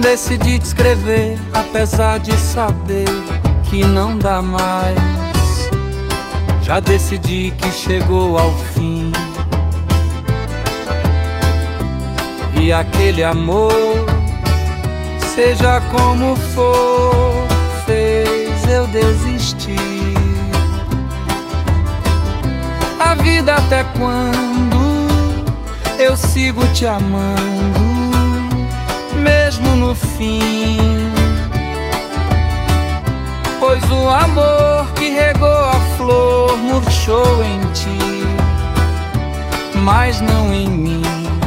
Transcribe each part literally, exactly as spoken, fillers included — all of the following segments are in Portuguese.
decidi te escrever, apesar de saber que não dá mais. Já decidi que chegou ao fim, e aquele amor, seja como for, fez eu desistir. A vida até quando eu sigo te amando, mesmo no fim. Pois o amor que regou a flor murchou em ti, mas não em mim.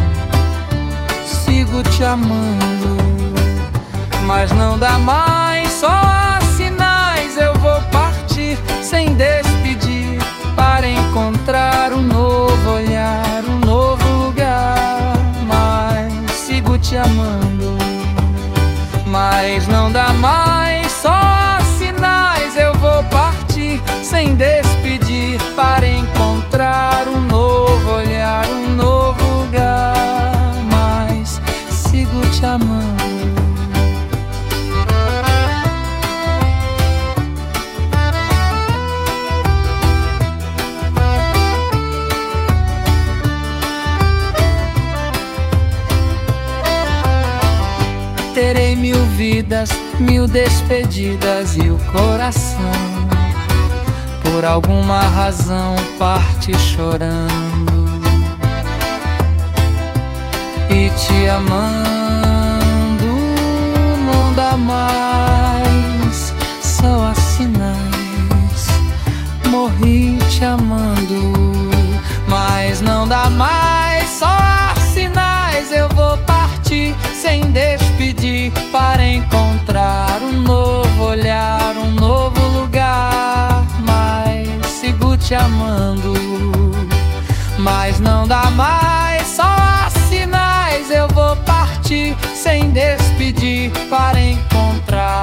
Sigo te amando, mas não dá mais, só há sinais. Eu vou partir sem despedir, para encontrar um novo olhar, um novo lugar. Mas sigo te amando, mas não dá mais, só há sinais. Eu vou partir sem despedir, para encontrar um novo olhar, um novo lugar. Mas sigo te amando. Terei mil vidas, mil despedidas, e o coração, por alguma razão, parte chorando. E te amando não dá mais, só há sinais. Morri te amando, mas não dá mais, só há sinais. Eu vou partir sem despedir, para encontrar um novo olhar, um novo lugar. Mas sigo te amando, mas não dá mais, só há sinais. Eu vou partir sem despedir, para encontrar